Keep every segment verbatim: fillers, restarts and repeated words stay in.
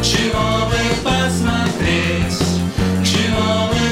Чего бы посмотреть? Чего бы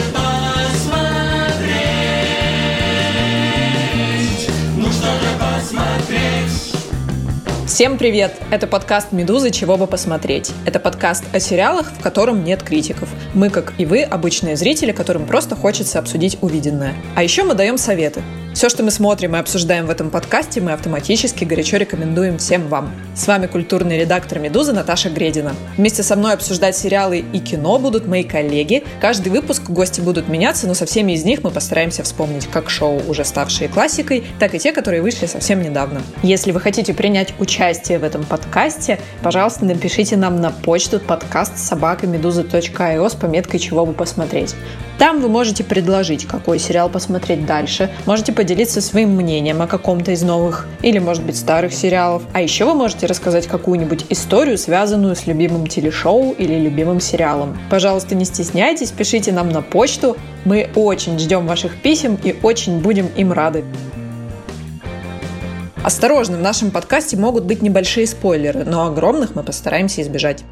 посмотреть? Ну что же посмотреть? Всем привет! Это подкаст «Медузы. Чего бы посмотреть». Это подкаст о сериалах, в котором нет критиков. Мы, как и вы, обычные зрители, которым просто хочется обсудить увиденное. А еще мы даем советы. Все, что мы смотрим и обсуждаем в этом подкасте, мы автоматически горячо рекомендуем всем вам. С вами культурный редактор «Медузы» Наташа Гредина. Вместе со мной обсуждать сериалы и кино будут мои коллеги. Каждый выпуск гости будут меняться, но со всеми из них мы постараемся вспомнить как шоу, уже ставшие классикой, так и те, которые вышли совсем недавно. Если вы хотите принять участие в этом подкасте, пожалуйста, напишите нам на почту подкаст собака медуза точка ай о с пометкой «Чего бы посмотреть». Там вы можете предложить, какой сериал посмотреть дальше, можете поделиться своим мнением о каком-то из новых или, может быть, старых сериалов. А еще вы можете рассказать какую-нибудь историю, связанную с любимым телешоу или любимым сериалом. Пожалуйста, не стесняйтесь, пишите нам на почту. Мы очень ждем ваших писем и очень будем им рады. Осторожно, в нашем подкасте могут быть небольшие спойлеры, но огромных мы постараемся избежать.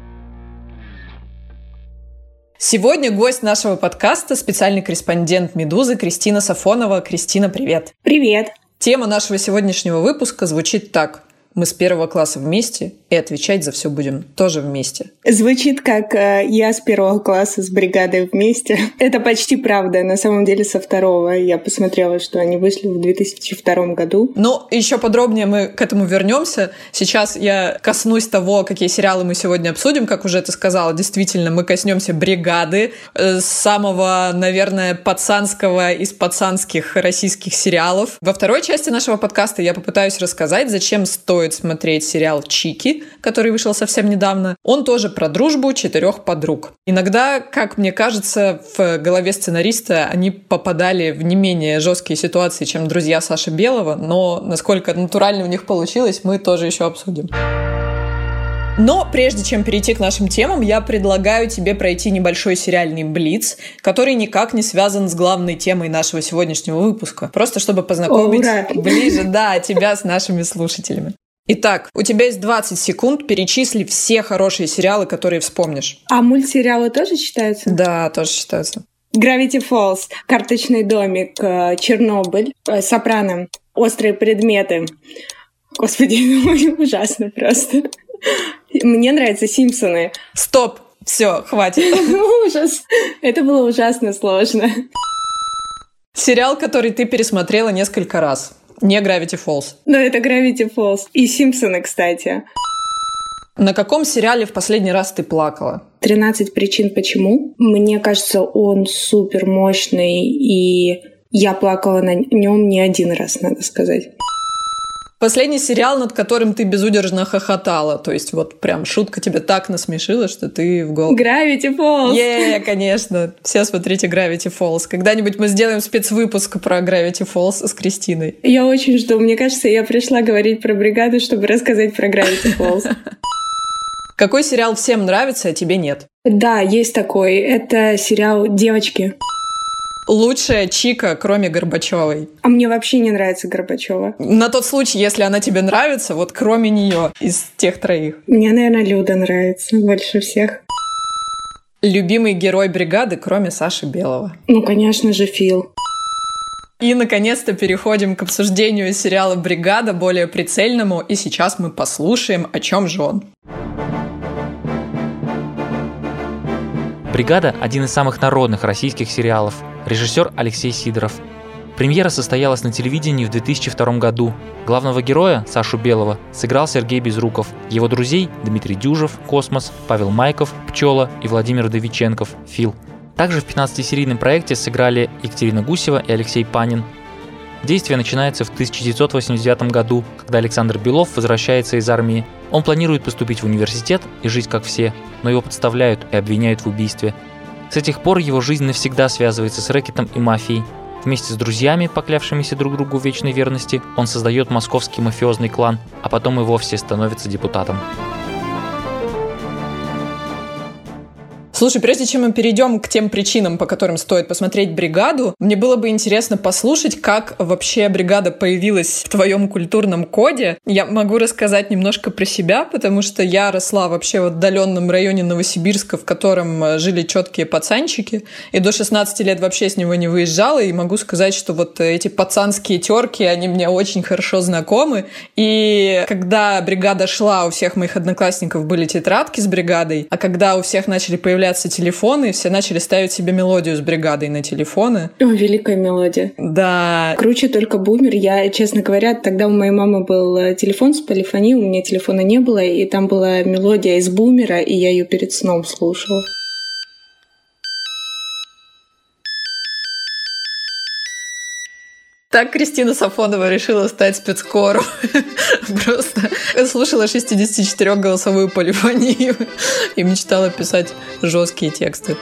Сегодня гость нашего подкаста – специальный корреспондент «Медузы» Кристина Сафонова. Кристина, привет! Привет! Тема нашего сегодняшнего выпуска звучит так. Мы с первого класса вместе, и отвечать за все будем тоже вместе. Звучит как э, я с первого класса с бригадой вместе. Это почти правда. На самом деле со второго. Я посмотрела, что они вышли в две тысячи втором году. Ну, еще подробнее мы к этому вернемся. Сейчас я коснусь того, какие сериалы мы сегодня обсудим. Как уже ты сказала, действительно, мы коснемся бригады, э, самого, наверное, пацанского из пацанских российских сериалов. Во второй части нашего подкаста я попытаюсь рассказать, зачем стоит смотреть сериал «Чики», который вышел совсем недавно. Он тоже про дружбу четырех подруг. Иногда, как мне кажется, в голове сценариста они попадали в не менее жесткие ситуации, чем друзья Саши Белого, но насколько натурально у них получилось, мы тоже еще обсудим. Но прежде чем перейти к нашим темам, я предлагаю тебе пройти небольшой сериальный блиц, который никак не связан с главной темой нашего сегодняшнего выпуска. Просто чтобы познакомить Ура! ближе, да, тебя с нашими слушателями. Итак, у тебя есть двадцать секунд, перечисли все хорошие сериалы, которые вспомнишь. А мультсериалы тоже считаются? Да, тоже считаются. Gravity Falls, Карточный домик, Чернобыль, Сопрано, Острые предметы. Господи, ужасно просто. Мне нравятся Симпсоны. Стоп! Все, хватит. Ужас. Это было ужасно сложно. Сериал, который ты пересмотрела несколько раз. Не Gravity Falls. Но это Gravity Falls. И Симпсоны, кстати. На каком сериале в последний раз ты плакала? «тринадцать причин почему». Мне кажется, он супер мощный, и я плакала на нем не один раз, надо сказать. Последний сериал, над которым ты безудержно хохотала. То есть вот прям шутка тебя так насмешила, что ты в голову... Gravity Falls! Е, конечно. Все смотрите Gravity Falls. Когда-нибудь мы сделаем спецвыпуск про Gravity Falls с Кристиной. Я очень жду. Мне кажется, я пришла говорить про бригаду, чтобы рассказать про Gravity Falls. Какой сериал всем нравится, а тебе нет? Да, есть такой. Это сериал «Девочки». Лучшая чика, кроме Горбачевой. А мне вообще не нравится Горбачева. На тот случай, если она тебе нравится, вот кроме нее, из тех троих. Мне, наверное, Люда нравится больше всех. Любимый герой бригады, кроме Саши Белого. Ну, конечно же, Фил. И, наконец-то, переходим к обсуждению сериала «Бригада», более прицельному, и сейчас мы послушаем, о чем же он. «Бригада» — один из самых народных российских сериалов. Режиссер Алексей Сидоров. Премьера состоялась на телевидении в две тысячи втором году. Главного героя, Сашу Белого, сыграл Сергей Безруков. Его друзей — Дмитрий Дюжев, Космос, Павел Майков, Пчела и Владимир Довиченков, Фил. Также в пятнадцатисерийном проекте сыграли Екатерина Гусева и Алексей Панин. Действие начинается в тысяча девятьсот восемьдесят девятом году, когда Александр Белов возвращается из армии. Он планирует поступить в университет и жить как все, но его подставляют и обвиняют в убийстве. С этих пор его жизнь навсегда связывается с рэкетом и мафией. Вместе с друзьями, поклявшимися друг другу в вечной верности, он создает московский мафиозный клан, а потом и вовсе становится депутатом. Слушай, прежде чем мы перейдем к тем причинам, по которым стоит посмотреть «Бригаду», мне было бы интересно послушать, как вообще «Бригада» появилась в твоем культурном коде. Я могу рассказать немножко про себя, потому что я росла вообще в отдаленном районе Новосибирска, в котором жили четкие пацанчики, и до шестнадцати лет вообще с него не выезжала, и могу сказать, что вот эти пацанские терки, они мне очень хорошо знакомы. И когда «Бригада» шла, у всех моих одноклассников были тетрадки с «Бригадой», а когда у всех начали появляться телефоны, все начали ставить себе мелодию с «Бригадой» на телефоны. О, великая мелодия. Да. Круче только «Бумер». Я, честно говоря, тогда у моей мамы был телефон с полифонией, у меня телефона не было, и там была мелодия из «Бумера», и я ее перед сном слушала. Так Кристина Сафонова решила стать спецкором. Просто слушала шестидесятичетырёхголосовую полифонию и мечтала писать жесткие тексты.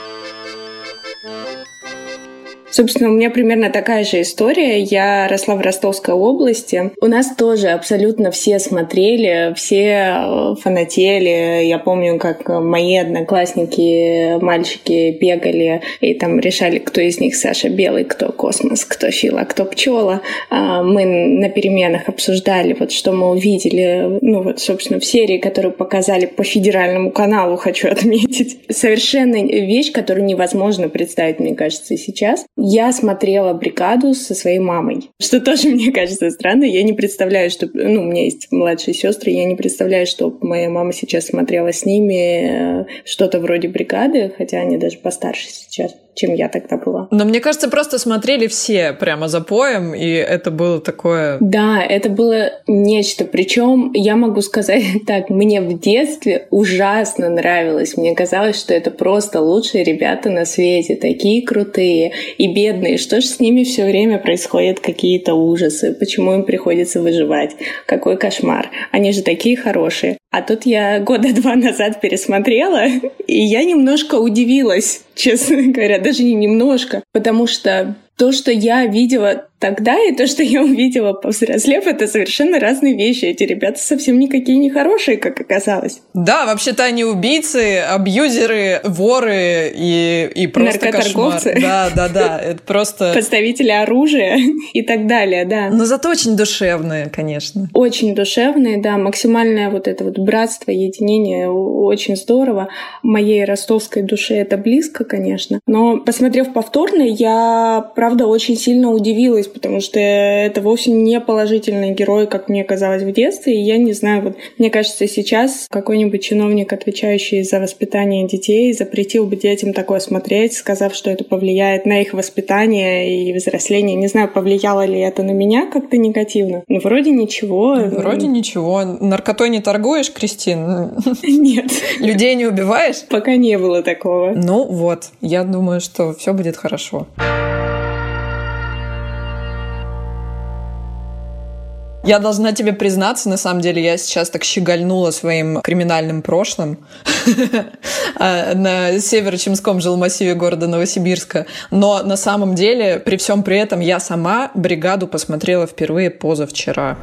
Собственно, у меня примерно такая же история. Я росла в Ростовской области. У нас тоже абсолютно все смотрели, все фанатели. Я помню, как мои одноклассники, мальчики бегали и там решали, кто из них Саша Белый, кто Космос, кто Фила, кто Пчела. Мы на переменах обсуждали, вот что мы увидели. Ну вот, собственно, в серии, которую показали по федеральному каналу, хочу отметить. Совершенно вещь, которую невозможно представить, мне кажется, сейчас. Я смотрела «Бригаду» со своей мамой, что тоже, мне кажется, странно. Я не представляю, что... Ну, у меня есть младшие сестры, я не представляю, что моя мама сейчас смотрела с ними что-то вроде «Бригады», хотя они даже постарше сейчас, чем я тогда была. Но мне кажется, просто смотрели все прямо за поем, и это было такое... Да, это было нечто. Причем я могу сказать так, мне в детстве ужасно нравилось. Мне казалось, что это просто лучшие ребята на свете, такие крутые и бедные. Что ж с ними все время происходят какие-то ужасы? Почему им приходится выживать? Какой кошмар. Они же такие хорошие. А тут я года два назад пересмотрела, и я немножко удивилась, честно говоря, даже не немножко, потому что то, что я видела тогда, и то, что я увидела повзрослев, это совершенно разные вещи. Эти ребята совсем никакие не хорошие, как оказалось. Да, вообще-то они убийцы, абьюзеры, воры и, и просто наркоторговцы. Кошмар. Да, да, да. Это просто... Поставители оружия и так далее, да. Но зато очень душевные, конечно. Очень душевные, да. Максимальное вот это вот братство, единение очень здорово. Моей ростовской душе это близко, конечно. Но, посмотрев повторно, я, правда, очень сильно удивилась, потому что это вовсе не положительный герой, как мне казалось в детстве. И я не знаю, вот мне кажется, сейчас какой-нибудь чиновник, отвечающий за воспитание детей, запретил бы детям такое смотреть, сказав, что это повлияет на их воспитание и взросление. Не знаю, повлияло ли это на меня как-то негативно. Но вроде ничего. Вроде ничего. Наркотой не торгуешь, Кристин? Нет. Людей не убиваешь? Пока не было такого. Ну вот, я думаю, что все будет хорошо. Я должна тебе признаться, на самом деле, я сейчас так щегольнула своим криминальным прошлым на Северо-Чемском жилмассиве города Новосибирска. Но на самом деле, при всем при этом, я сама «Бригаду» посмотрела впервые позавчера.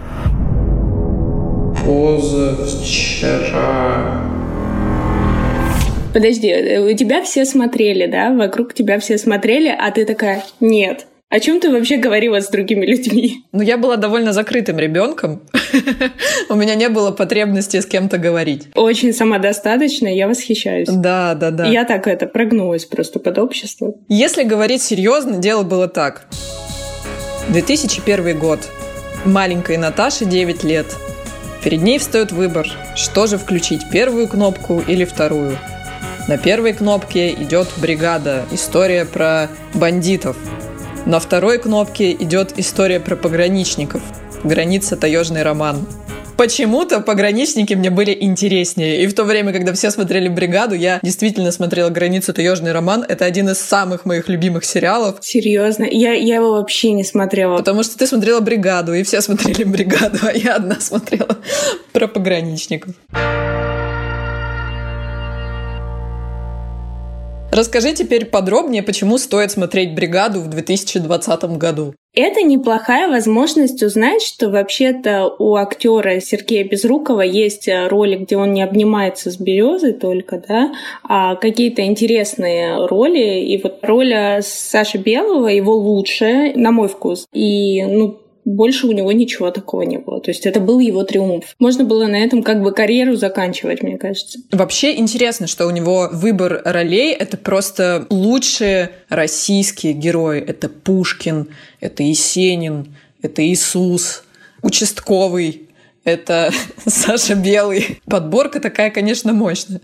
Позавчера. Подожди, у тебя все смотрели, да? Вокруг тебя все смотрели, а ты такая: нет. О чем ты вообще говорила с другими людьми? Ну, я была довольно закрытым ребенком. У меня не было потребности с кем-то говорить. Очень самодостаточная, я восхищаюсь. Да, да, да. Я так это прогнулась просто под общество. Если говорить серьезно, дело было так. две тысячи первый год. Маленькой Наташе девять лет. Перед ней встает выбор, что же включить, первую кнопку или вторую. На первой кнопке идет «Бригада», история про бандитов. На второй кнопке идет история про пограничников. Граница, таежный роман. Почему-то пограничники мне были интереснее. И в то время, когда все смотрели «Бригаду», я действительно смотрела «Границу, таежный роман». Это один из самых моих любимых сериалов. Серьезно? Я, я его вообще не смотрела. Потому что ты смотрела «Бригаду», и все смотрели «Бригаду», а я одна смотрела про пограничников. Расскажи теперь подробнее, почему стоит смотреть «Бригаду» в две тысячи двадцатом году. Это неплохая возможность узнать, что вообще-то у актера Сергея Безрукова есть роли, где он не обнимается с березой только, да, а какие-то интересные роли. И вот роль Саши Белого его лучшая, на мой вкус. И, ну, больше у него ничего такого не было. То есть это был его триумф. Можно было на этом как бы карьеру заканчивать, мне кажется. Вообще интересно, что у него выбор ролей — это просто лучшие российские герои. Это Пушкин, это Есенин, это Иисус, участковый, это Саша Белый. Подборка такая, конечно, мощная.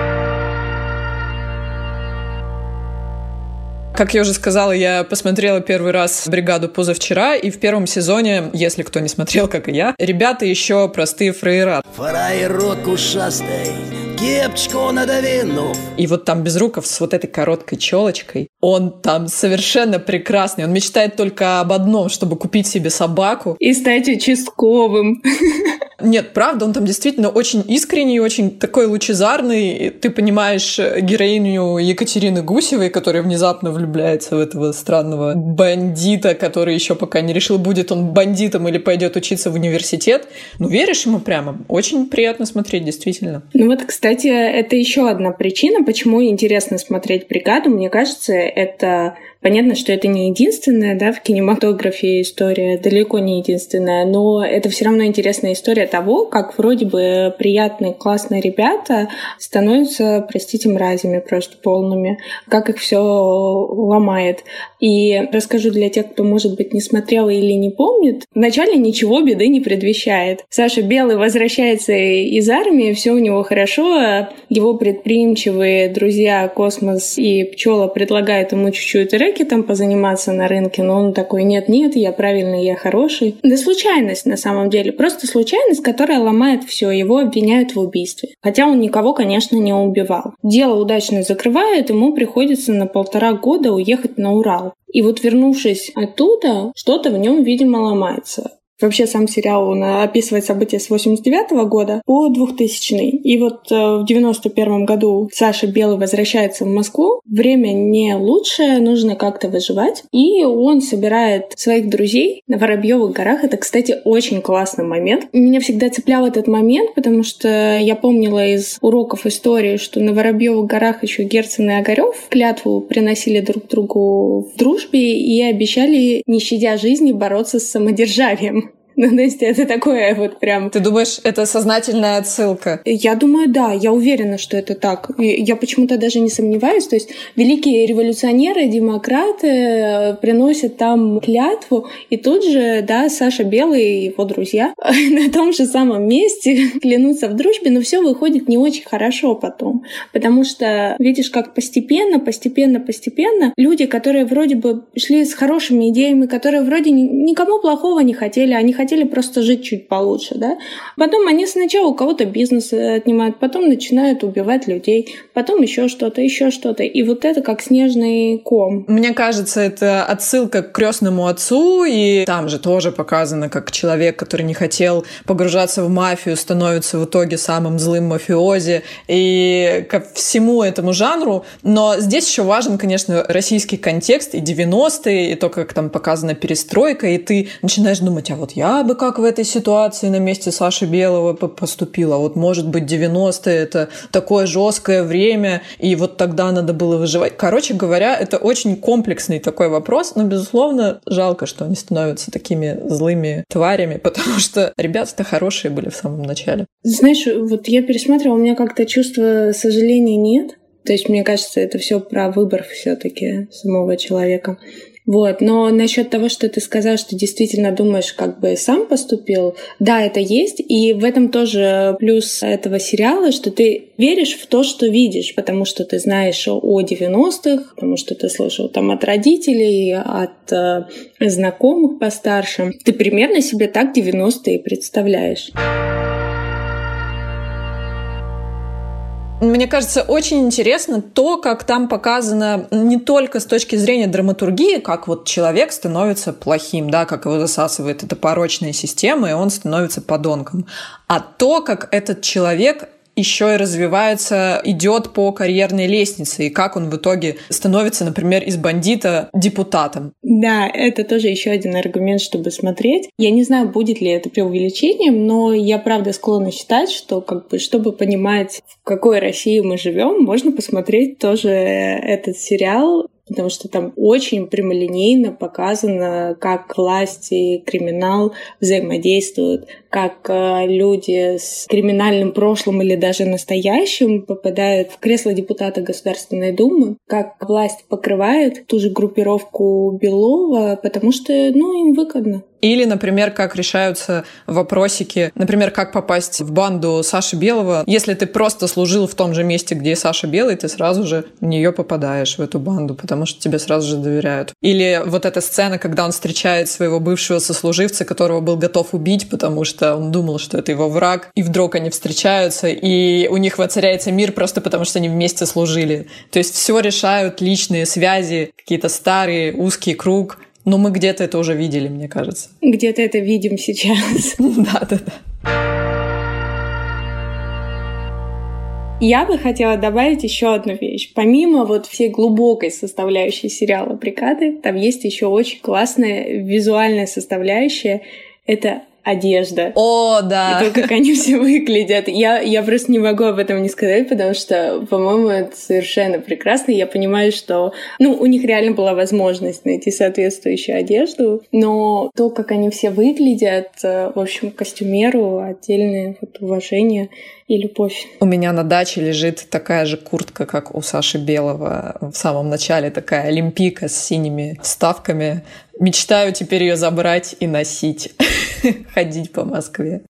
Как я уже сказала, я посмотрела первый раз «Бригаду» позавчера, и в первом сезоне, если кто не смотрел, как и я, ребята еще простые фраера. Фраерок ушастый, кепочку надвинув. И вот там Безруков с вот этой короткой челочкой, он там совершенно прекрасный. Он мечтает только об одном, чтобы купить себе собаку. И стать участковым. Нет, правда, он там действительно очень искренний, очень такой лучезарный. Ты понимаешь героиню Екатерины Гусевой, которая внезапно влюбляется в этого странного бандита, который еще пока не решил, будет он бандитом или пойдет учиться в университет. Ну, веришь ему прямо? Очень приятно смотреть, действительно. Ну вот, кстати, это еще одна причина, почему интересно смотреть «Бригаду». Мне кажется, это... Понятно, что это не единственная, да, в кинематографе история, далеко не единственная, но это все равно интересная история того, как вроде бы приятные, классные ребята становятся, простите, мразями просто полными, как их все ломает. И расскажу для тех, кто, может быть, не смотрел или не помнит, вначале ничего беды не предвещает. Саша Белый возвращается из армии, все у него хорошо, его предприимчивые друзья Космос и Пчела предлагают ему чуть-чуть там позаниматься на рынке, но он такой: нет-нет, я правильный, я хороший. Да случайность на самом деле, просто случайность, которая ломает все, его обвиняют в убийстве. Хотя он никого, конечно, не убивал. Дело удачно закрывают, ему приходится на полтора года уехать на Урал. И вот вернувшись оттуда, что-то в нем, видимо, ломается. Вообще сам сериал, он описывает события с восемьдесят девятого года по двухтысячный. И вот в девяносто первом году Саша Белый возвращается в Москву. Время не лучшее, нужно как-то выживать. И он собирает своих друзей на Воробьевых горах. Это, кстати, очень классный момент. Меня всегда цеплял этот момент, потому что я помнила из уроков истории, что на Воробьевых горах еще Герцен и Огарёв клятву приносили друг другу в дружбе и обещали, не щадя жизни, бороться с самодержавием. Ну, то есть это такое вот прям... Ты думаешь, это сознательная отсылка? Я думаю, да. Я уверена, что это так. Я почему-то даже не сомневаюсь. То есть великие революционеры, демократы приносят там клятву, и тут же, да, Саша Белый и его друзья на том же самом месте клянутся в дружбе, но все выходит не очень хорошо потом. Потому что видишь, как постепенно, постепенно, постепенно люди, которые вроде бы шли с хорошими идеями, которые вроде никому плохого не хотели, они хотели просто жить чуть получше, да. Потом они сначала у кого-то бизнес отнимают, потом начинают убивать людей, потом еще что-то, еще что-то. И вот это как снежный ком. Мне кажется, это отсылка к «Крестному отцу», и там же тоже показано, как человек, который не хотел погружаться в мафию, становится в итоге самым злым мафиози, и ко всему этому жанру. Но здесь еще важен, конечно, российский контекст и девяностые, и то, как там показана перестройка, и ты начинаешь думать: а вот я бы как в этой ситуации на месте Саши Белого поступила. Вот, может быть, девяностые — это такое жесткое время, и вот тогда надо было выживать. Короче говоря, это очень комплексный такой вопрос, но, безусловно, жалко, что они становятся такими злыми тварями, потому что ребята-то хорошие были в самом начале. Знаешь, вот я пересматривала, у меня как-то чувства сожаления нет. То есть, мне кажется, это все про выбор все-таки самого человека. Вот, но насчет того, что ты сказал, что действительно думаешь, как бы сам поступил, да, это есть, и в этом тоже плюс этого сериала, что ты веришь в то, что видишь, потому что ты знаешь о девяностых, потому что ты слышал там от родителей, от э, знакомых постарше. Ты примерно себе так девяностые представляешь. Мне кажется, очень интересно то, как там показано не только с точки зрения драматургии, как вот человек становится плохим, да, как его засасывает эта порочная система, и он становится подонком, а то, как этот человек еще и развивается, идет по карьерной лестнице, и как он в итоге становится, например, из бандита депутатом. Да, это тоже еще один аргумент, чтобы смотреть. Я не знаю, будет ли это преувеличением, но я правда склонна считать, что как бы, чтобы понимать, в какой России мы живем, можно посмотреть тоже этот сериал, потому что там очень прямолинейно показано, как власть и криминал взаимодействуют, как люди с криминальным прошлым или даже настоящим попадают в кресло депутата Государственной Думы, как власть покрывает ту же группировку Белова, потому что, ну, им выгодно. Или, например, как решаются вопросики, например, как попасть в банду Саши Белого. Если ты просто служил в том же месте, где и Саша Белый, ты сразу же в нее попадаешь, в эту банду, потому что тебе сразу же доверяют. Или вот эта сцена, когда он встречает своего бывшего сослуживца, которого был готов убить, потому что он думал, что это его враг, и вдруг они встречаются, и у них воцаряется мир просто потому, что они вместе служили. То есть все решают личные связи, какие-то старые, узкий круг. Но мы где-то это уже видели, мне кажется. Где-то это видим сейчас. Да-да-да. Я бы хотела добавить еще одну вещь. Помимо вот всей глубокой составляющей сериала «Бригады», там есть еще очень классная визуальная составляющая. Это одежда. О, да. И то, как они все выглядят. Я, я просто не могу об этом не сказать, потому что, по-моему, это совершенно прекрасно. Я понимаю, что ну, у них реально была возможность найти соответствующую одежду, но то, как они все выглядят, в общем, костюмеру отдельное вот, уважение и любовь. У меня на даче лежит такая же куртка, как у Саши Белого в самом начале, такая олимпийка с синими вставками. Мечтаю теперь ее забрать и носить, ходить по Москве.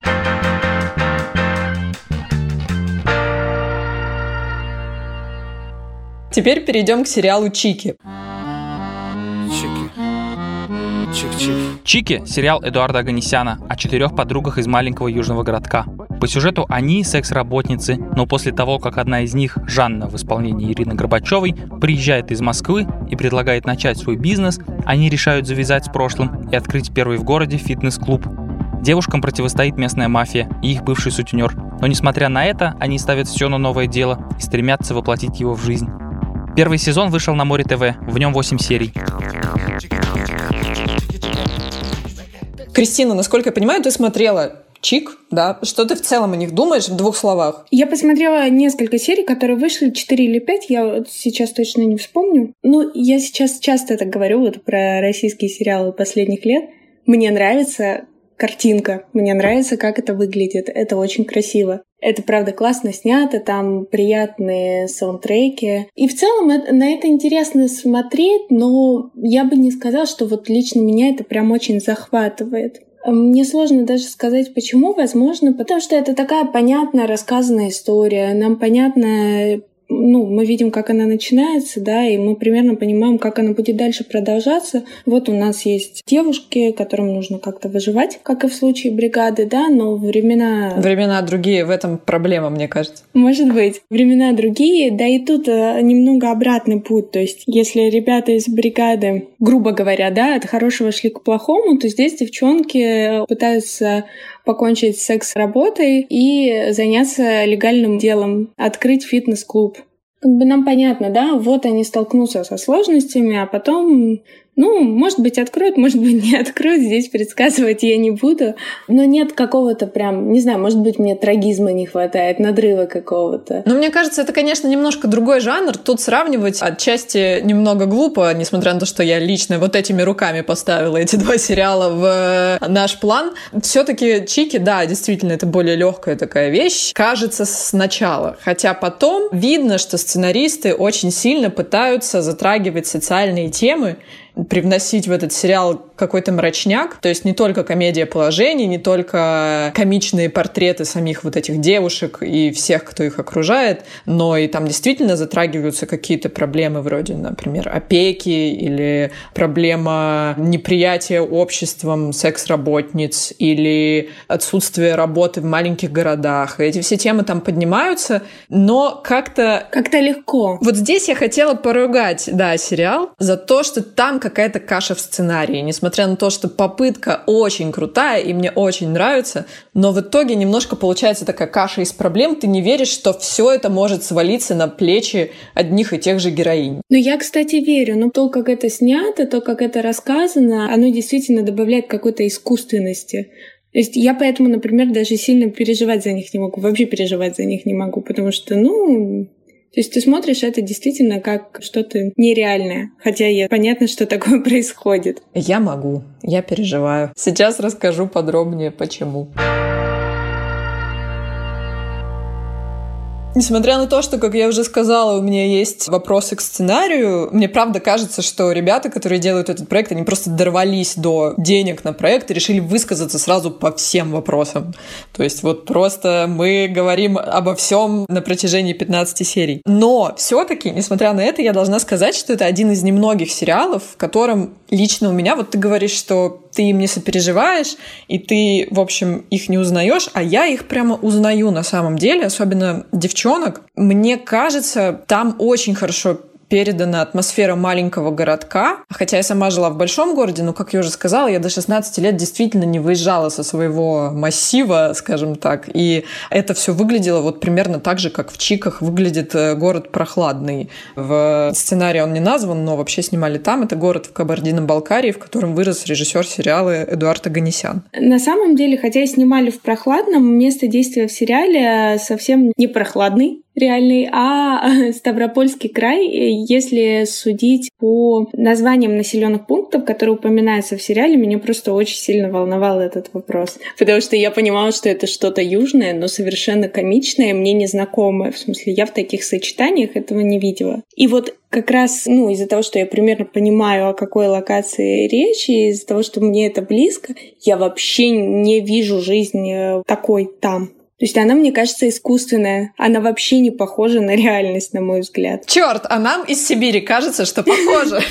Теперь перейдем к сериалу «Чики». «Чики» — сериал Эдуарда Оганесяна о четырех подругах из маленького южного городка. По сюжету они секс-работницы, но после того, как одна из них, Жанна в исполнении Ирины Горбачевой, приезжает из Москвы и предлагает начать свой бизнес, они решают завязать с прошлым и открыть первый в городе фитнес-клуб. Девушкам противостоит местная мафия и их бывший сутенер, но несмотря на это, они ставят все на новое дело и стремятся воплотить его в жизнь. Первый сезон вышел на Море ТВ, в нем восемь серий. Кристина, насколько я понимаю, ты смотрела «Чик», да? Что ты в целом о них думаешь в двух словах? Я посмотрела несколько серий, которые вышли, четыре или пять, я вот сейчас точно не вспомню. Ну, я сейчас часто так говорю вот про российские сериалы последних лет. Мне нравится картинка, мне нравится, как это выглядит. Это очень красиво. Это, правда, классно снято, там приятные саундтреки. И в целом на это интересно смотреть, но я бы не сказала, что вот лично меня это прям очень захватывает. Мне сложно даже сказать, почему. Возможно, потому что это такая понятная, рассказанная история. Нам понятно, ну, мы видим, как она начинается, да, и мы примерно понимаем, как она будет дальше продолжаться. Вот у нас есть девушки, которым нужно как-то выживать, как и в случае «Бригады», да, но времена... Времена другие, в этом проблема, мне кажется. Может быть. Времена другие, да и тут немного обратный путь. То есть, если ребята из «Бригады», грубо говоря, да, от хорошего шли к плохому, то здесь девчонки пытаются покончить с секс-работой и заняться легальным делом, открыть фитнес-клуб. Как бы нам понятно, да, вот они столкнутся со сложностями, а потом, ну, может быть, откроют, может быть, не откроют, здесь предсказывать я не буду. Но нет какого-то прям, не знаю, может быть, мне трагизма не хватает, надрыва какого-то. Ну, мне кажется, это, конечно, немножко другой жанр. Тут сравнивать отчасти немного глупо, несмотря на то, что я лично вот этими руками поставила эти два сериала в наш план. Все-таки «Чики», да, действительно, это более легкая такая вещь, кажется, сначала. Хотя потом видно, что сценаристы очень сильно пытаются затрагивать социальные темы, привносить в этот сериал какой-то мрачняк. То есть не только комедия положений, не только комичные портреты самих вот этих девушек и всех, кто их окружает, но и там действительно затрагиваются какие-то проблемы вроде, например, опеки или проблема неприятия обществом секс-работниц или отсутствие работы в маленьких городах. И эти все темы там поднимаются, но как-то... Как-то легко. Вот здесь я хотела поругать, да, сериал за то, что там какая-то каша в сценарии, несмотря на то, что попытка очень крутая и мне очень нравится, но в итоге немножко получается такая каша из проблем, ты не веришь, что все это может свалиться на плечи одних и тех же героинь. Ну, я, кстати, верю, но то, как это снято, то, как это рассказано, оно действительно добавляет какой-то искусственности. То есть я поэтому, например, даже сильно переживать за них не могу, вообще переживать за них не могу, потому что, ну... То есть ты смотришь это действительно как что-то нереальное, хотя я, понятно, что такое происходит. Я могу, я переживаю. Сейчас расскажу подробнее, почему. Несмотря на то, что, как я уже сказала, у меня есть вопросы к сценарию, мне правда кажется, что ребята, которые делают этот проект, они просто дорвались до денег на проект и решили высказаться сразу по всем вопросам. То есть вот просто мы говорим обо всем на протяжении пятнадцати серий. Но все-таки, несмотря на это, я должна сказать, что это один из немногих сериалов, в котором лично у меня, вот ты говоришь, что ты им не сопереживаешь, и ты, в общем, их не узнаешь, а я их прямо узнаю на самом деле, особенно девчонок. Мне кажется, там очень хорошо передана атмосфера маленького городка. Хотя я сама жила в большом городе, но, как я уже сказала, я до шестнадцати лет действительно не выезжала со своего массива, скажем так. И это все выглядело вот примерно так же, как в Чиках выглядит город прохладный. В сценарии он не назван, но вообще снимали там. Это город в Кабардино-Балкарии, в котором вырос режиссер сериала Эдуард Оганесян. На самом деле, хотя и снимали в прохладном, место действия в сериале совсем не прохладный, реальный, а Ставропольский край, если судить по названиям населенных пунктов, которые упоминаются в сериале, меня просто очень сильно волновал этот вопрос. Потому что я понимала, что это что-то южное, но совершенно комичное, мне незнакомое. В смысле, я в таких сочетаниях этого не видела. И вот как раз, ну, из-за того, что я примерно понимаю, о какой локации речь, и из-за того, что мне это близко, я вообще не вижу жизнь такой там. То есть она, мне кажется, искусственная. Она вообще не похожа на реальность, на мой взгляд. Черт, а нам из Сибири кажется, что похоже.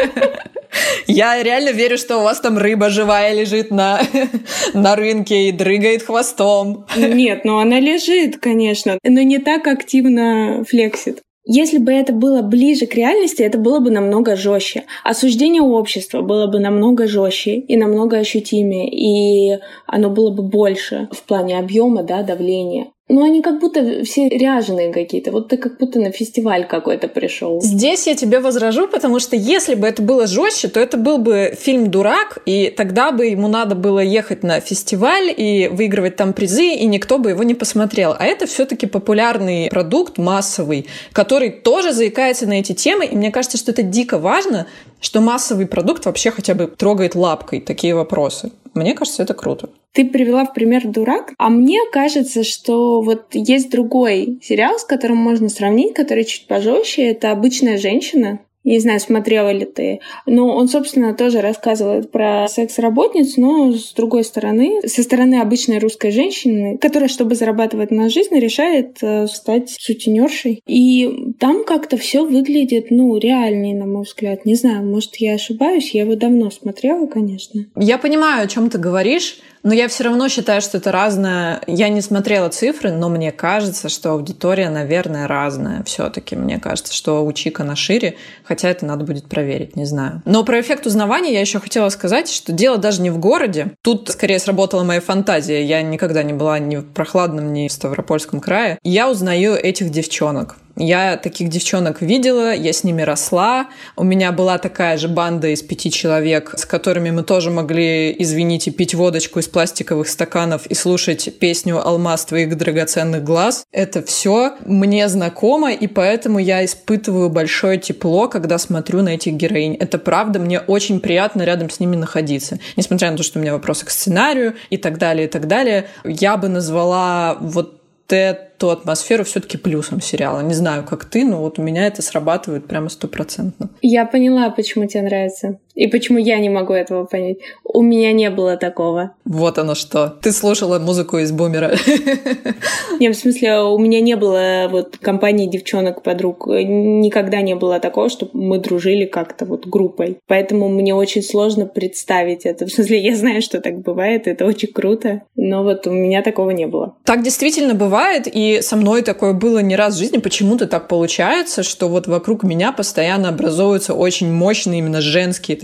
Я реально верю, что у вас там рыба живая лежит на, на рынке и дрыгает хвостом. Нет, ну она лежит, конечно, но не так активно флексит. Если бы это было ближе к реальности, это было бы намного жестче. Осуждение общества было бы намного жестче и намного ощутимее, и оно было бы больше в плане объема, да, давления. Но они как будто все ряженые какие-то. Вот ты как будто на фестиваль какой-то пришел. Здесь я тебе возражу, потому что если бы это было жестче, то это был бы фильм «Дурак», и тогда бы ему надо было ехать на фестиваль и выигрывать там призы, и никто бы его не посмотрел. А это все-таки популярный продукт, массовый, который тоже заикается на эти темы, и мне кажется, что это дико важно, что массовый продукт вообще хотя бы трогает лапкой такие вопросы. Мне кажется, это круто. Ты привела в пример «Дурак», а мне кажется, что вот есть другой сериал, с которым можно сравнить, который чуть пожестче. Это «Обычная женщина». Не знаю, смотрела ли ты. Но он, собственно, тоже рассказывает про секс-работниц, но с другой стороны, со стороны обычной русской женщины, которая, чтобы зарабатывать на жизнь, решает стать сутенершей. И там как-то все выглядит, ну, реальнее, на мой взгляд. Не знаю, может, я ошибаюсь, я его давно смотрела, конечно. Я понимаю, о чем ты говоришь, но я все равно считаю, что это разное. Я не смотрела цифры, но мне кажется, что аудитория, наверное, разная. Все-таки мне кажется, что у Чика она шире, хотя это надо будет проверить, не знаю. Но про эффект узнавания я еще хотела сказать, что дело даже не в городе. Тут скорее сработала моя фантазия. Я никогда не была ни в Прохладном, ни в Ставропольском крае. Я узнаю этих девчонок. Я таких девчонок видела, я с ними росла. У меня была такая же банда из пяти человек, с которыми мы тоже могли, извините, пить водочку из пластиковых стаканов и слушать песню «Алмаз твоих драгоценных глаз». Это все мне знакомо, и поэтому я испытываю большое тепло, когда смотрю на этих героинь. Это правда, мне очень приятно рядом с ними находиться. Несмотря на то, что у меня вопросы к сценарию и так далее, и так далее, я бы назвала вот эту атмосферу все-таки плюсом сериала. Не знаю, как ты, но вот у меня это срабатывает прямо стопроцентно. Я поняла, почему тебе нравится. И почему я не могу этого понять. У меня не было такого. Вот оно что. Ты слушала музыку из «Бумера». Не, в смысле, у меня не было вот компании девчонок-подруг. Никогда не было такого, чтобы мы дружили как-то вот группой. Поэтому мне очень сложно представить это. В смысле, я знаю, что так бывает, это очень круто. Но вот у меня такого не было. Так действительно бывает, и со мной такое было не раз в жизни. Почему-то так получается, что вот вокруг меня постоянно образовываются очень мощные именно женские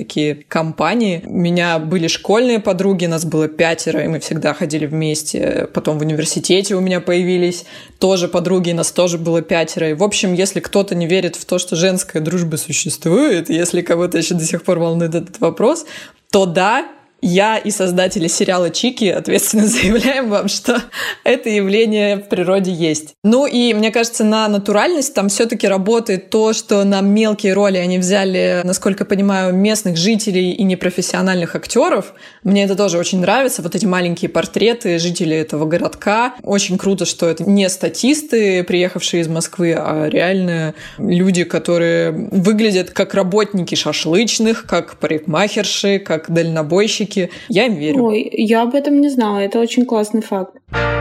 такие компании. У меня были школьные подруги, нас было пятеро, и мы всегда ходили вместе. Потом в университете у меня появились тоже подруги, и нас тоже было пятеро. И, в общем, если кто-то не верит в то, что женская дружба существует, если кого-то еще до сих пор волнует этот вопрос, то да, я и создатели сериала «Чики» ответственно заявляем вам, что это явление в природе есть. Ну и, мне кажется, на натуральность там все-таки работает то, что на мелкие роли они взяли, насколько я понимаю, местных жителей и непрофессиональных актеров. Мне это тоже очень нравится, вот эти маленькие портреты жителей этого городка. Очень круто, что это не статисты, приехавшие из Москвы, а реально люди, которые выглядят как работники шашлычных, как парикмахерши, как дальнобойщики. Я им верю. Ой, я об этом не знала. Это очень классный факт.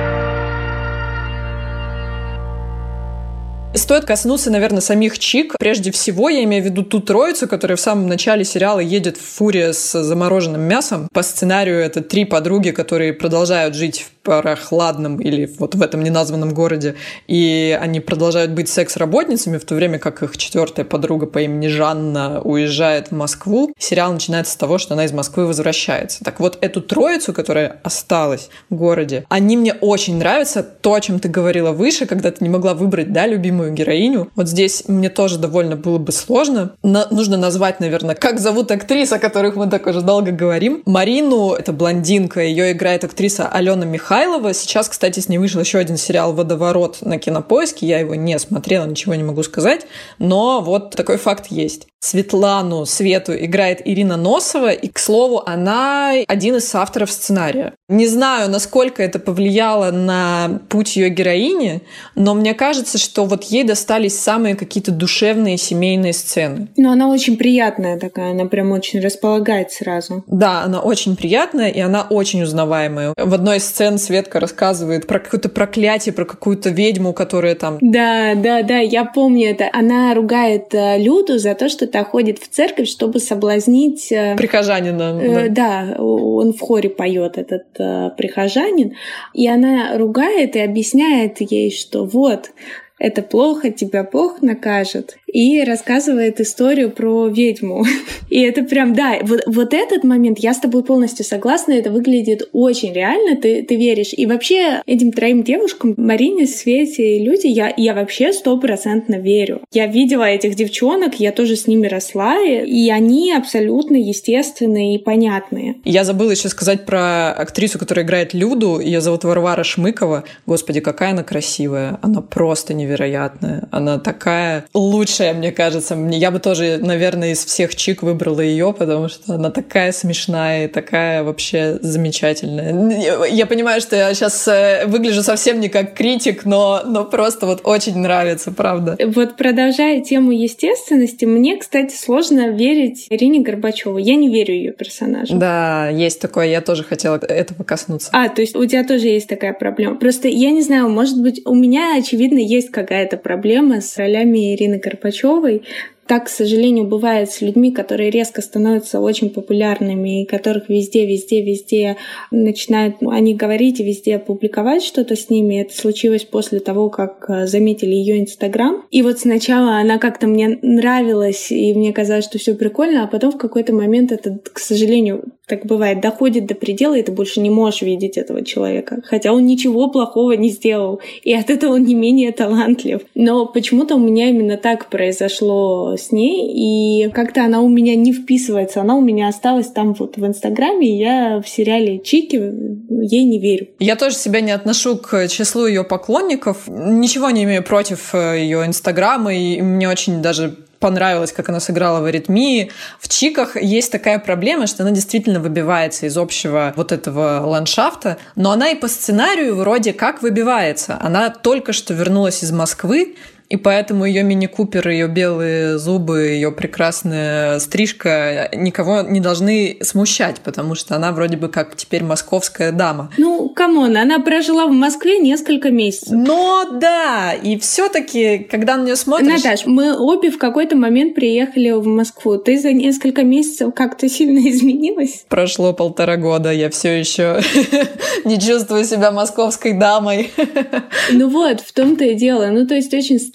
Стоит коснуться, наверное, самих чик. Прежде всего, я имею в виду ту троицу, которая в самом начале сериала едет в фуре с замороженным мясом. По сценарию это три подруги, которые продолжают жить в прохладном или вот в этом неназванном городе, и они продолжают быть секс-работницами, в то время как их четвертая подруга по имени Жанна уезжает в Москву. Сериал начинается с того, что она из Москвы возвращается. Так вот, эту троицу, которая осталась в городе, они мне очень нравятся. То, о чем ты говорила выше, когда ты не могла выбрать, да, любимую героиню. Вот здесь мне тоже довольно было бы сложно. На- нужно назвать, наверное, как зовут актрис, о которых мы так уже долго говорим. Марину, это блондинка, ее играет актриса Алена Михайлова. Сейчас, кстати, с ней вышел еще один сериал «Водоворот» на Кинопоиске. Я его не смотрела, ничего не могу сказать. Но вот такой факт есть. Светлану, Свету играет Ирина Носова. И, к слову, она один из авторов сценария. Не знаю, насколько это повлияло на путь ее героини, но мне кажется, что вот ей достались самые какие-то душевные семейные сцены. Но она очень приятная такая, она прям очень располагает сразу. Да, она очень приятная, и она очень узнаваемая. В одной из сцен Светка рассказывает про какое-то проклятие, про какую-то ведьму, которая там... Да, да, да, я помню это. Она ругает э, Люду за то, что та ходит в церковь, чтобы соблазнить... Э, Прихожанина. э, да. да, он в хоре поет, этот э, прихожанин. И она ругает и объясняет ей, что вот... это плохо, тебя Бог накажет. И рассказывает историю про ведьму. И это прям, да, вот, вот этот момент, я с тобой полностью согласна, это выглядит очень реально, ты, ты веришь. И вообще этим троим девушкам, Марине, Свете и Люде, я, я вообще стопроцентно верю. Я видела этих девчонок, я тоже с ними росла, и они абсолютно естественные и понятные. Я забыла еще сказать про актрису, которая играет Люду. Ее зовут Варвара Шмыкова. Господи, какая она красивая. Она просто невероятная. Она такая лучшая, мне кажется. Я бы тоже, наверное, из всех чик выбрала ее, потому что она такая смешная и такая вообще замечательная. Я понимаю, что я сейчас выгляжу совсем не как критик, но, но просто вот очень нравится, правда. Вот продолжая тему естественности, мне, кстати, сложно верить Ирине Горбачевой. Я не верю ее персонажу. Да, есть такое. Я тоже хотела этого коснуться. А, то есть у тебя тоже есть такая проблема. Просто я не знаю, может быть, у меня, очевидно, есть какая-то проблема с ролями Ирины Горбачевой. Так, к сожалению, бывает с людьми, которые резко становятся очень популярными, и которых везде, везде, везде начинают ну, они говорить и везде публиковать что-то с ними. Это случилось после того, как заметили ее Инстаграм. И вот сначала она как-то мне нравилась, и мне казалось, что все прикольно, а потом в какой-то момент это, к сожалению, так бывает, доходит до предела, и ты больше не можешь видеть этого человека. Хотя он ничего плохого не сделал, и от этого он не менее талантлив. Но почему-то у меня именно так произошло с ней, и как-то она у меня не вписывается. Она у меня осталась там вот в Инстаграме, и я в сериале «Чики» ей не верю. Я тоже себя не отношу к числу ее поклонников. Ничего не имею против ее Инстаграма, и мне очень даже понравилось, как она сыграла в «Аритмии». В «Чиках» есть такая проблема, что она действительно выбивается из общего вот этого ландшафта, но она и по сценарию вроде как выбивается. Она только что вернулась из Москвы, и поэтому ее мини-купер, ее белые зубы, ее прекрасная стрижка никого не должны смущать, потому что она вроде бы как теперь московская дама. Ну, камон, она прожила в Москве несколько месяцев. Но да, и все-таки, когда на нее смотришь... Наташ, мы обе в какой-то момент приехали в Москву. Ты за несколько месяцев как-то сильно изменилась? Прошло полтора года, я все еще не чувствую себя московской дамой. Ну вот, в том-то и дело. Ну, то есть очень странно.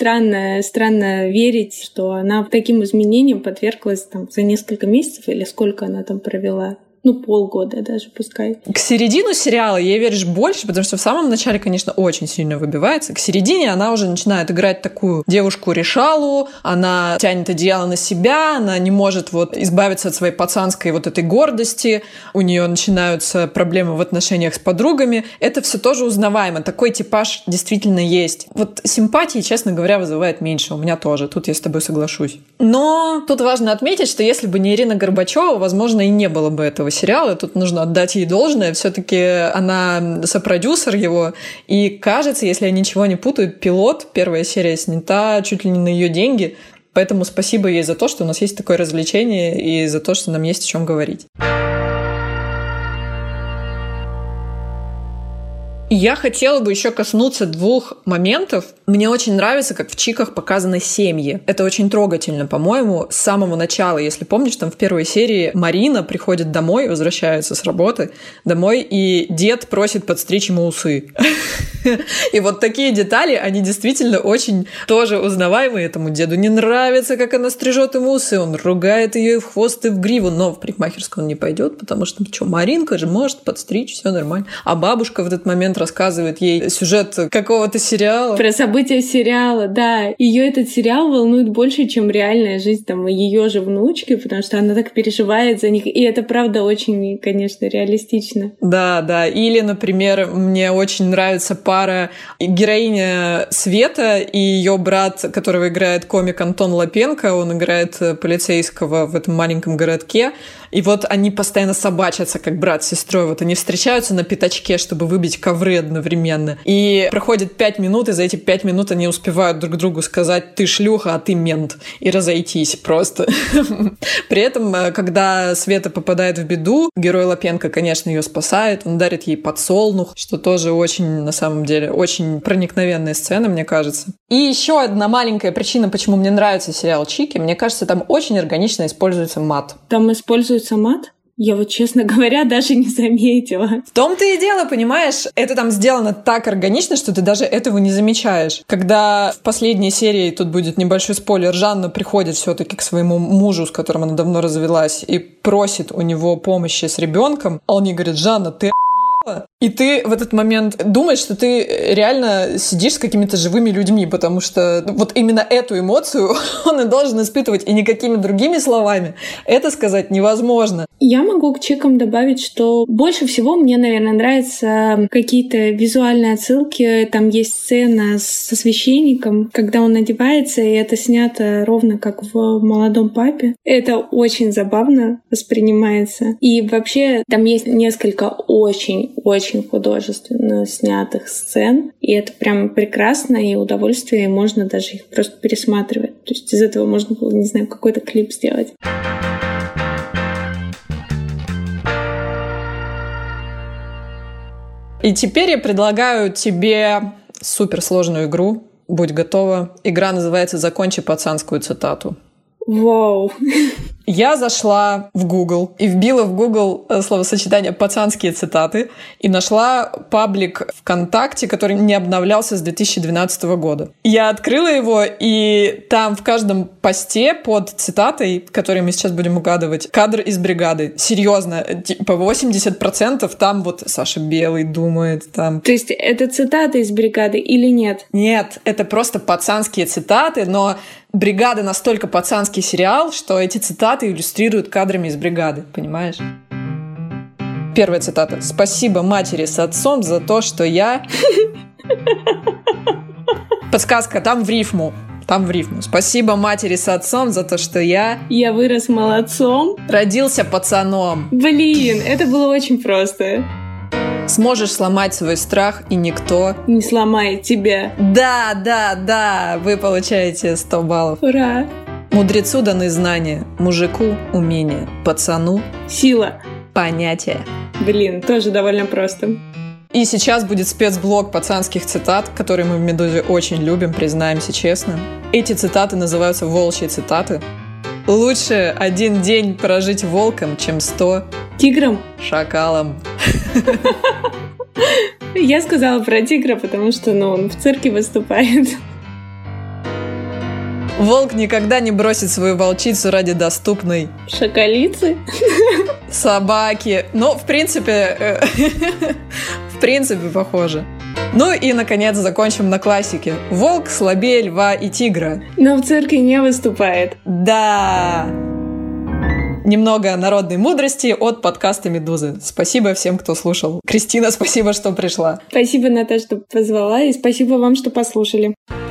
странно, странно верить, что она таким изменениям подверглась там за несколько месяцев или сколько она там провела. Ну, полгода даже, пускай. К середину сериала ей веришь больше, потому что в самом начале, конечно, очень сильно выбивается. К середине она уже начинает играть такую девушку-решалу, она тянет одеяло на себя, она не может вот избавиться от своей пацанской вот этой гордости, у нее начинаются проблемы в отношениях с подругами. Это все тоже узнаваемо. Такой типаж действительно есть. Вот симпатии, честно говоря, вызывает меньше. У меня тоже. Тут я с тобой соглашусь. Но тут важно отметить, что если бы не Ирина Горбачева, возможно, и не было бы этого сериала. Тут нужно отдать ей должное. Все-таки она сопродюсер его. И кажется, если я ничего не путаю, пилот, первая серия снята чуть ли не на ее деньги. Поэтому спасибо ей за то, что у нас есть такое развлечение и за то, что нам есть о чем говорить. Я хотела бы еще коснуться двух моментов. Мне очень нравится, как в «Чиках» показаны семьи. Это очень трогательно, по-моему, с самого начала. Если помнишь, там в первой серии Марина приходит домой, возвращается с работы домой, и дед просит подстричь ему усы. И вот такие детали, они действительно очень тоже узнаваемые. Этому деду не нравится, как она стрижет ему усы. Он ругает ее и в хвост, и в гриву. Но в парикмахерскую он не пойдет, потому что, что, Маринка же может подстричь, все нормально. А бабушка в этот момент рассказывает ей сюжет какого-то сериала. Про события сериала, да. Ее этот сериал волнует больше, чем реальная жизнь там ее же внучки, потому что она так переживает за них. И это, правда, очень, конечно, реалистично. Да, да. Или, например, мне очень нравится пара героиня Света и ее брат, которого играет комик Антон Лапенко. Он играет полицейского в этом маленьком городке. И вот они постоянно собачатся, как брат с сестрой. Вот они встречаются на пятачке, чтобы выбить ковры одновременно. И проходит пять минут, и за эти пять минут они успевают друг другу сказать: ты шлюха, а ты мент. И разойтись просто. При этом, когда Света попадает в беду, герой Лапенко, конечно, ее спасает. Он дарит ей подсолнух, что тоже очень, на самом деле, очень проникновенная сцена, мне кажется. И еще одна маленькая причина, почему мне нравится сериал «Чики». Мне кажется, там очень органично используется мат. Там используется мат? Я вот, честно говоря, даже не заметила. В том-то и дело, понимаешь? Это там сделано так органично, что ты даже этого не замечаешь. Когда в последней серии, тут будет небольшой спойлер, Жанна приходит все-таки к своему мужу, с которым она давно развелась, и просит у него помощи с ребенком, а он ей говорит: Жанна, ты и ты в этот момент думаешь, что ты реально сидишь с какими-то живыми людьми, потому что вот именно эту эмоцию он и должен испытывать, и никакими другими словами это сказать невозможно. Я могу к «Чикам» добавить, что больше всего мне, наверное, нравятся какие-то визуальные отсылки. Там есть сцена со священником, когда он одевается, и это снято ровно как в «Молодом папе». Это очень забавно воспринимается. И вообще там есть несколько очень-очень очень художественно снятых сцен, и это прям прекрасно, и удовольствие, и можно даже их просто пересматривать. То есть из этого можно было, не знаю, какой-то клип сделать. И теперь я предлагаю тебе суперсложную игру. Будь готова. Игра называется «Закончи пацанскую цитату». Вау! Я зашла в Google и вбила в Google словосочетание «пацанские цитаты» и нашла паблик ВКонтакте, который не обновлялся с две тысячи двенадцатого года. Я открыла его, и там в каждом посте под цитатой, которую мы сейчас будем угадывать, кадр из «Бригады». Серьезно, типа восемьдесят процентов там вот Саша Белый думает. Там. То есть это цитаты из «Бригады» или нет? Нет, это просто пацанские цитаты, но «Бригада» настолько пацанский сериал, что эти цитаты иллюстрируют кадрами из «Бригады», понимаешь? Первая цитата. «Спасибо матери с отцом за то, что я...» Подсказка, там в рифму. Там в рифму. «Спасибо матери с отцом за то, что я...» Я вырос молодцом. Родился пацаном. Блин, это было очень просто. «Сможешь сломать свой страх, и никто...» Не сломает тебя. Да, да, да, вы получаете сто баллов. Ура! «Мудрецу даны знания, мужику умения, пацану сила, понятие». Блин, тоже довольно просто. И сейчас будет спецблок пацанских цитат, которые мы в «Медузе» очень любим, признаемся честно. Эти цитаты называются «волчьи цитаты». Лучше один день прожить волком, чем сто тигром, шакалом. Я сказала про тигра, потому что ну, он в цирке выступает. Волк никогда не бросит свою волчицу ради доступной Шакалицы? собаки. Ну, в принципе, в принципе, похоже. Ну и, наконец, закончим на классике. Волк слабее льва и тигра. Но в цирке не выступает. Да! Немного народной мудрости от подкаста «Медузы». Спасибо всем, кто слушал. Кристина, спасибо, что пришла. Спасибо, Наташа, что позвала, и спасибо вам, что послушали.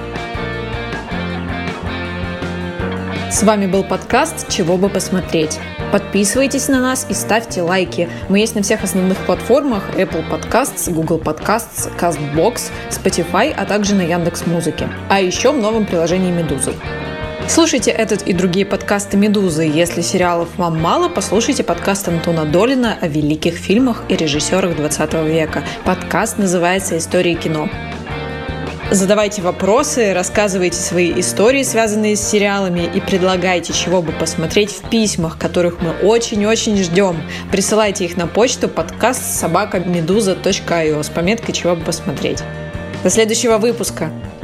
С вами был подкаст «Чего бы посмотреть». Подписывайтесь на нас и ставьте лайки. Мы есть на всех основных платформах: Apple Podcasts, Google Podcasts, CastBox, Spotify, а также на Яндекс.Музыке. А еще в новом приложении «Медузы». Слушайте этот и другие подкасты «Медузы». Если сериалов вам мало, послушайте подкаст Антона Долина о великих фильмах и режиссерах двадцатого века. Подкаст называется «Истории кино». Задавайте вопросы, рассказывайте свои истории, связанные с сериалами, и предлагайте, чего бы посмотреть в письмах, которых мы очень-очень ждем. Присылайте их на почту подкаст собака медуза точка ай о с пометкой «Чего бы посмотреть». До следующего выпуска!